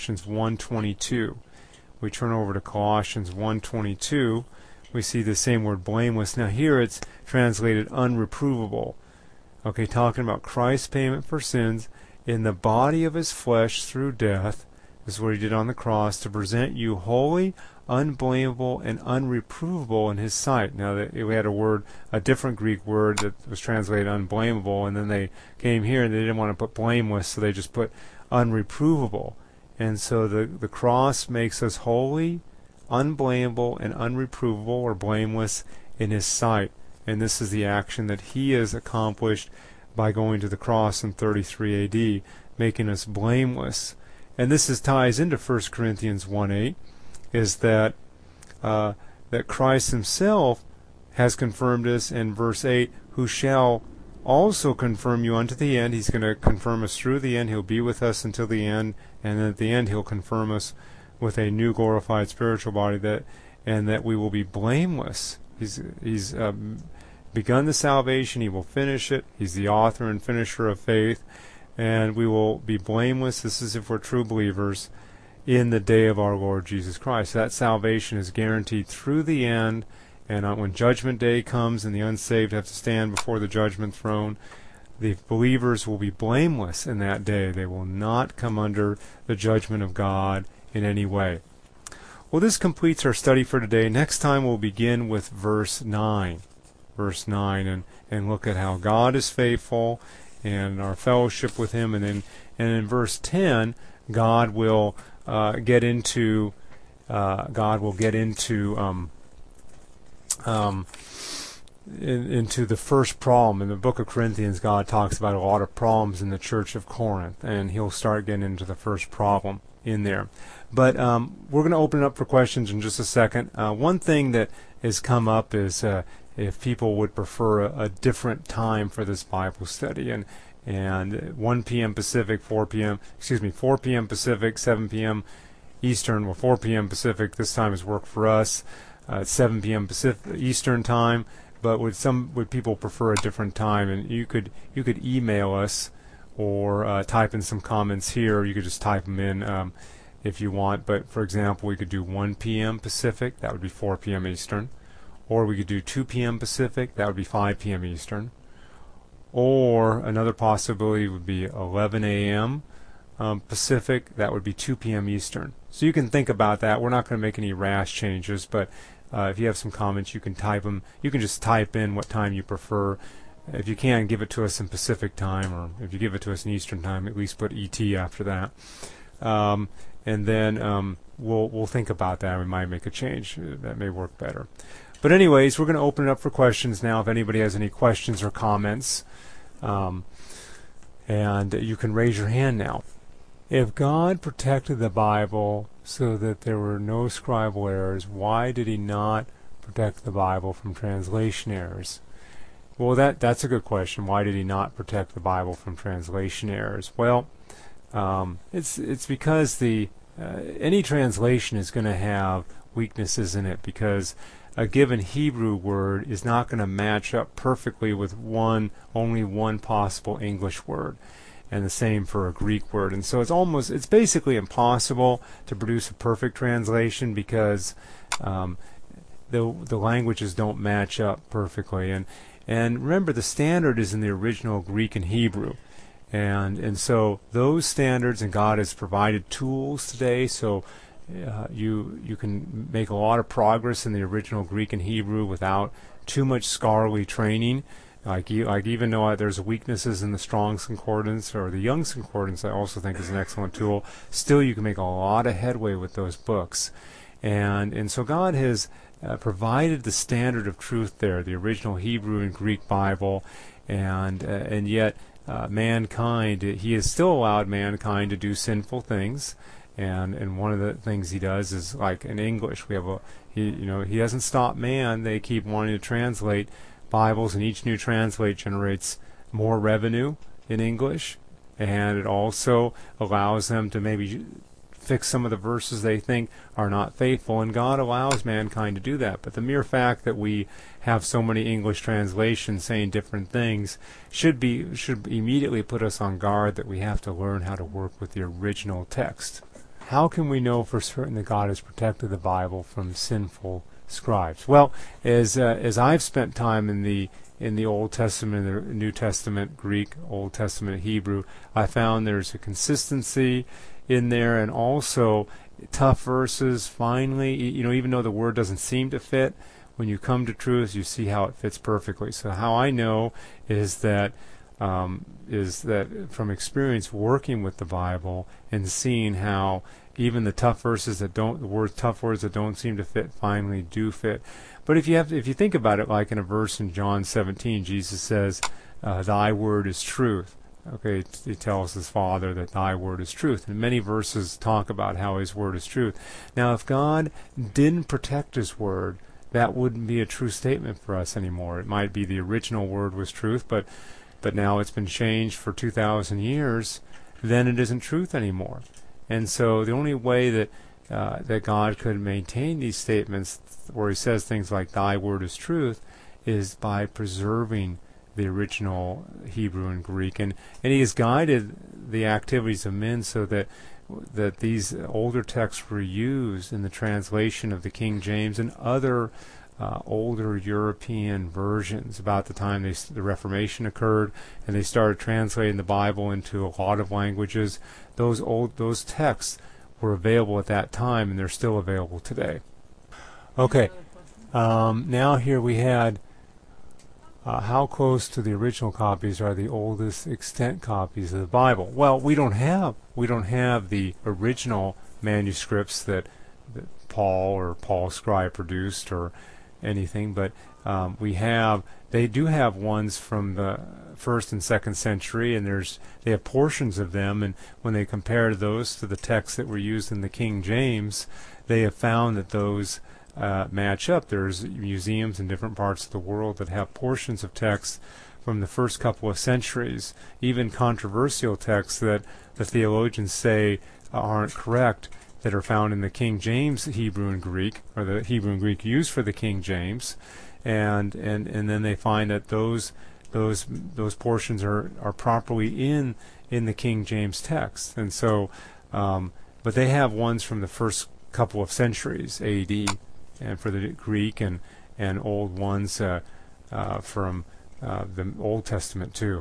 1:22. We turn over to Colossians 1:22. We see the same word, blameless. Now here it's translated unreprovable. Okay, talking about Christ's payment for sins in the body of his flesh through death. This is what he did on the cross, to present you holy, unblameable, and unreprovable in his sight. Now, we had a different Greek word that was translated unblameable, and then they came here and they didn't want to put blameless, so they just put unreprovable. And so the cross makes us holy, unblameable, and unreprovable, or blameless in his sight. And this is the action that he has accomplished by going to the cross in 33 AD, making us blameless. And this ties into 1 Corinthians 1:8, is that Christ himself has confirmed us in verse 8, who shall also confirm you unto the end. He's going to confirm us through the end. He'll be with us until the end, and then at the end he'll confirm us with a new glorified spiritual body, and that we will be blameless. He's begun the salvation. He will finish it. He's the author and finisher of faith, and we will be blameless. This is if we're true believers in the day of our Lord Jesus Christ. That salvation is guaranteed through the end, and when Judgment Day comes and the unsaved have to stand before the judgment throne, the believers will be blameless in that day. They will not come under the judgment of God in any way. Well, this completes our study for today. Next time we'll begin with verse 9. Verse 9, and look at how God is faithful and our fellowship with him. And in verse 10, God will get into the first problem. In the book of Corinthians, God talks about a lot of problems in the church of Corinth, and he'll start getting into the first problem in there. But we're going to open it up for questions in just a second. One thing that has come up is if people would prefer a different time for this Bible study, and 1 p.m. Pacific, 4 p.m. Pacific, 7 p.m. Eastern. Well, 4 p.m. Pacific this time has worked for us. 7 p.m. Pacific Eastern time. But would people prefer a different time? And you could email us or type in some comments here. You could just type them in if you want. But for example, we could do 1 p.m. Pacific. That would be 4 p.m. Eastern. Or we could do 2 p.m. Pacific. That would be 5 p.m. Eastern. Or another possibility would be 11 a.m. Pacific. That would be 2 p.m. Eastern. So you can think about that. We're not going to make any rash changes, but if you have some comments, you can type them. You can just type in what time you prefer. If you can, give it to us in Pacific time, or if you give it to us in Eastern time, at least put ET after that. And then we'll think about that. We might make a change. That may work better. But anyways, we're going to open it up for questions now. If anybody has any questions or comments, and you can raise your hand now. If God protected the Bible so that there were no scribal errors, why did he not protect the Bible from translation errors? Well, that's a good question. Why did he not protect the Bible from translation errors? Well, it's because any translation is going to have weaknesses in it, because a given Hebrew word is not going to match up perfectly with only one possible English word, and the same for a Greek word. And so it's basically impossible to produce a perfect translation, because the languages don't match up perfectly. And remember, the standard is in the original Greek and Hebrew. And so those standards, and God has provided tools today, so you can make a lot of progress in the original Greek and Hebrew without too much scholarly training. Like even though there's weaknesses in the Strong's Concordance or the Young's Concordance, I also think is an excellent tool. Still, you can make a lot of headway with those books. And so God has provided the standard of truth there, the original Hebrew and Greek Bible, and yet mankind, He has still allowed mankind to do sinful things, and one of the things He does is, like in English, we have He doesn't stop man. They keep wanting to translate Bibles, and each new translate generates more revenue in English, and it also allows them to maybe fix some of the verses they think are not faithful, and God allows mankind to do that. But the mere fact that we have so many English translations saying different things should immediately put us on guard that we have to learn how to work with the original text. How can we know for certain that God has protected the Bible from sinful scribes? Well, as I've spent time in the Old Testament, the New Testament, Greek, Old Testament, Hebrew, I found there's a consistency in there, and also tough verses. Finally, even though the word doesn't seem to fit, when you come to truth, you see how it fits perfectly. So how I know is that from experience working with the Bible and seeing how even the tough verses tough words that don't seem to fit finally do fit. But if you think about it, like in a verse in John 17, Jesus says, "Thy word is truth." Okay, He tells His Father that Thy word is truth. And many verses talk about how His word is truth. Now, if God didn't protect His word, that wouldn't be a true statement for us anymore. It might be the original word was truth, but now it's been changed for 2,000 years, then it isn't truth anymore. And so the only way that God could maintain these statements where He says things like Thy word is truth is by preserving the original Hebrew and Greek, and He has guided the activities of men so that these older texts were used in the translation of the King James and other older European versions about the time the Reformation occurred, and they started translating the Bible into a lot of languages. Those texts were available at that time, and they're still available today. Okay, now here we had how close to the original copies are the oldest extant copies of the Bible? Well, we don't have the original manuscripts that Paul's scribe produced or anything, but they do have ones from the 1st and 2nd century, and they have portions of them, and when they compare those to the texts that were used in the King James, they have found that those match up. There's museums in different parts of the world that have portions of texts from the first couple of centuries, even controversial texts that the theologians say aren't correct, that are found in the King James Hebrew and Greek, or the Hebrew and Greek used for the King James, and then they find that those portions are properly in the King James text, and so but they have ones from the first couple of centuries A.D. and for the Greek and old ones from the Old Testament too.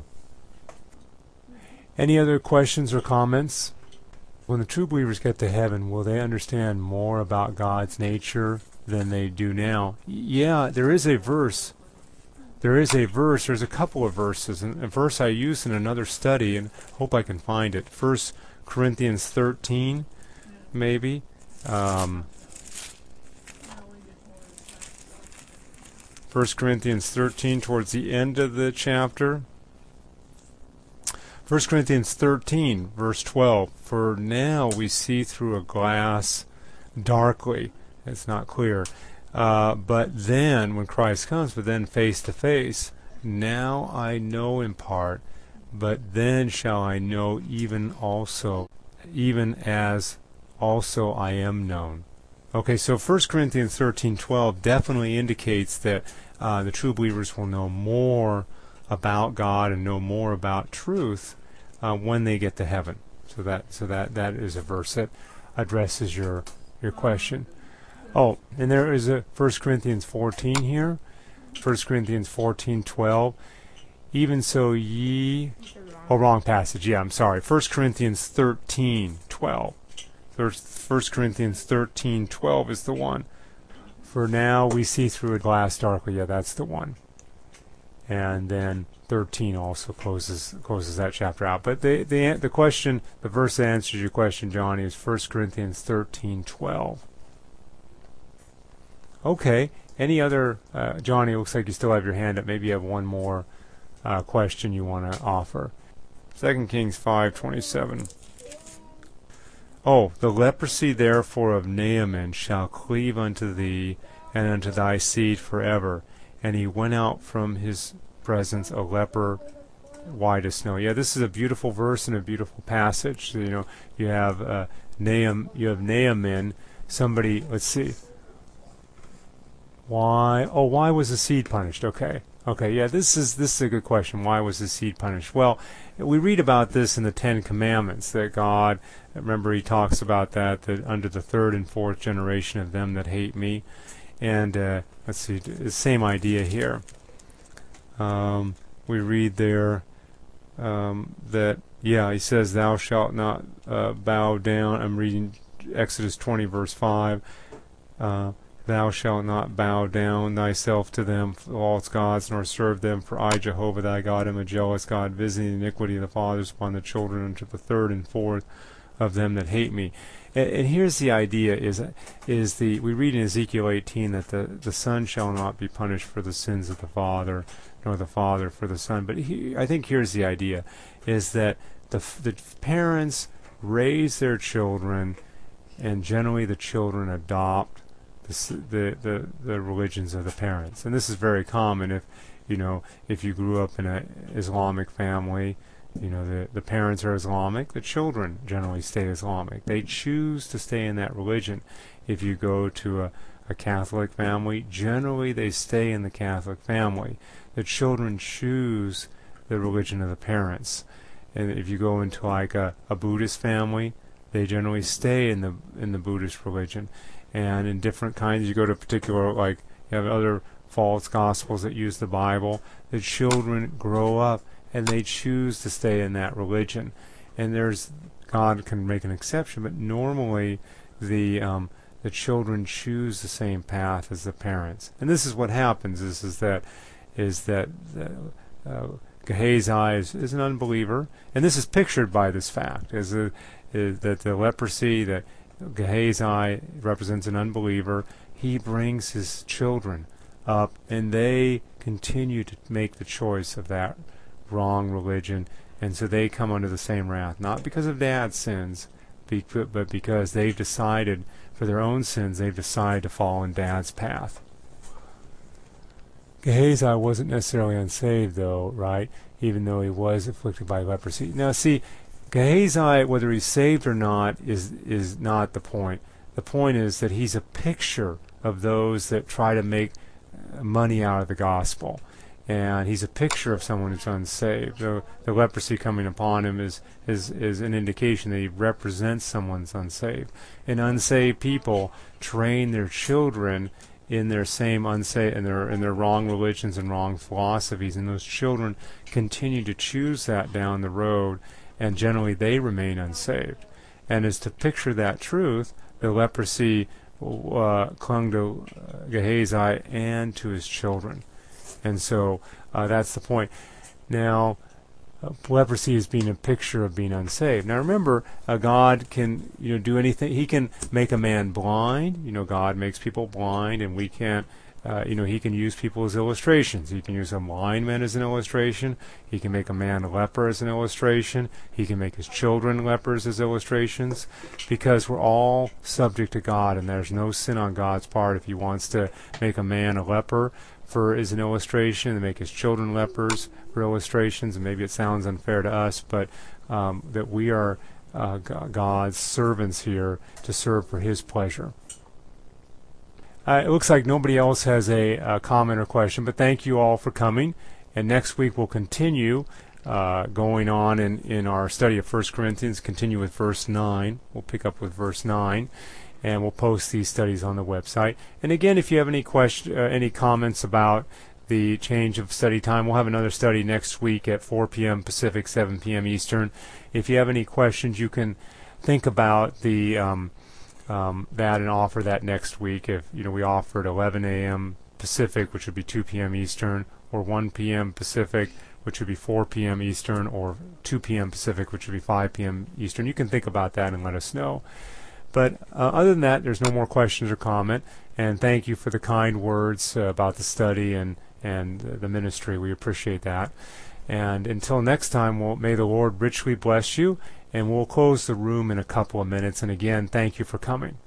Any other questions or comments? When the true believers get to heaven, will they understand more about God's nature than they do now? Yeah, there is a verse. There's a couple of verses, and a verse I used in another study, and hope I can find it. 1 Corinthians 13, maybe. 1 Corinthians 13, towards the end of the chapter. 1 Corinthians 13, verse 12, "For now we see through a glass darkly." It's not clear. But then, when Christ comes, but then face to face, "Now I know in part, but then shall I know even as also I am known." Okay, so 1 Corinthians 13:12 definitely indicates that the true believers will know more about God and know more about truth when they get to heaven. So that is a verse that addresses your question. Oh, and there is a 1 Corinthians 14 here. 1 Corinthians 14:12. "Even so ye..." Oh, wrong passage. Yeah, I'm sorry. 1 Corinthians 13:12. 1 Corinthians 13:12 is the one. "For now we see through a glass darkly." Yeah, that's the one. And then 13 also closes that chapter out. But the question, the verse that answers your question, Johnny, is 1 Corinthians 13:12. Okay. Any other, Johnny, looks like you still have your hand up. Maybe you have one more question you want to offer. 2 Kings 5:27. Oh, the leprosy therefore of Naaman shall cleave unto thee and unto thy seed forever. And he went out from his presence a leper white as snow. Yeah, this is a beautiful verse and a beautiful passage. So, you have Naaman, somebody, let's see. Why was the seed punished? Okay, yeah, this is a good question. Why was the seed punished? Well, we read about this in the Ten Commandments, that God, remember he talks about that under the third and fourth generation of them that hate me. And let's see, the same idea here. We read there that, he says, thou shalt not bow down. I'm reading Exodus 20, verse 5. Thou shalt not bow down thyself to them, false gods, nor serve them, for I, Jehovah thy God, am a jealous God, visiting the iniquity of the fathers upon the children unto the third and fourth of them that hate me. And here's the idea: we read in Ezekiel 18 that the son shall not be punished for the sins of the father, nor the father for the son. But I think here's the idea: is that the parents raise their children, and generally the children adopt the religions of the parents. And this is very common if you grew up in an Islamic family. The parents are Islamic, the children generally stay Islamic. They choose to stay in that religion. If you go to a Catholic family, generally they stay in the Catholic family. The children choose the religion of the parents. And if you go into like a Buddhist family, they generally stay in the Buddhist religion. And in different kinds, you go to particular, like you have other false gospels that use the Bible, the children grow up and they choose to stay in that religion. And God can make an exception, but normally the children choose the same path as the parents. And this is what happens: is that Gehazi is an unbeliever, and this is pictured by this fact: is that the leprosy, that Gehazi represents an unbeliever. He brings his children up, and they continue to make the choice of that wrong religion, and so they come under the same wrath, not because of dad's sins, but because they've decided, for their own sins, they've decided to follow in dad's path. Gehazi wasn't necessarily unsaved, though, right? Even though he was afflicted by leprosy. Now, see, Gehazi, whether he's saved or not, is not the point. The point is that he's a picture of those that try to make money out of the gospel. And he's a picture of someone who's unsaved. The leprosy coming upon him is an indication that he represents someone's unsaved. And unsaved people train their children in their same in their wrong religions and wrong philosophies, and those children continue to choose that down the road, and generally they remain unsaved. And as to picture that truth, the leprosy clung to Gehazi and to his children. And so that's the point. Now, leprosy is being a picture of being unsaved. Now remember, God can do anything. He can make a man blind. God makes people blind, and we can't. He can use people as illustrations. He can use a blind man as an illustration. He can make a man a leper as an illustration. He can make his children lepers as illustrations, because we're all subject to God, and there's no sin on God's part if he wants to make a man a leper as an illustration, and make his children lepers for illustrations. And maybe it sounds unfair to us, but that we are God's servants here to serve for his pleasure. It looks like nobody else has a comment or question, but thank you all for coming. And next week we'll continue going on in our study of 1 Corinthians, continue with verse 9. We'll pick up with verse 9, and we'll post these studies on the website. And again, if you have any comments about the change of study time, we'll have another study next week at 4 p.m. Pacific, 7 p.m. Eastern. If you have any questions, you can think about that and offer that next week. If we offered 11 a.m. Pacific, which would be 2 p.m. Eastern, or 1 p.m. Pacific, which would be 4 p.m. Eastern, or 2 p.m. Pacific, which would be 5 p.m. Eastern. You can think about that and let us know. But other than that, there's no more questions or comment. And thank you for the kind words about the study and the ministry. We appreciate that. And until next time, may the Lord richly bless you. And we'll close the room in a couple of minutes. And again, thank you for coming.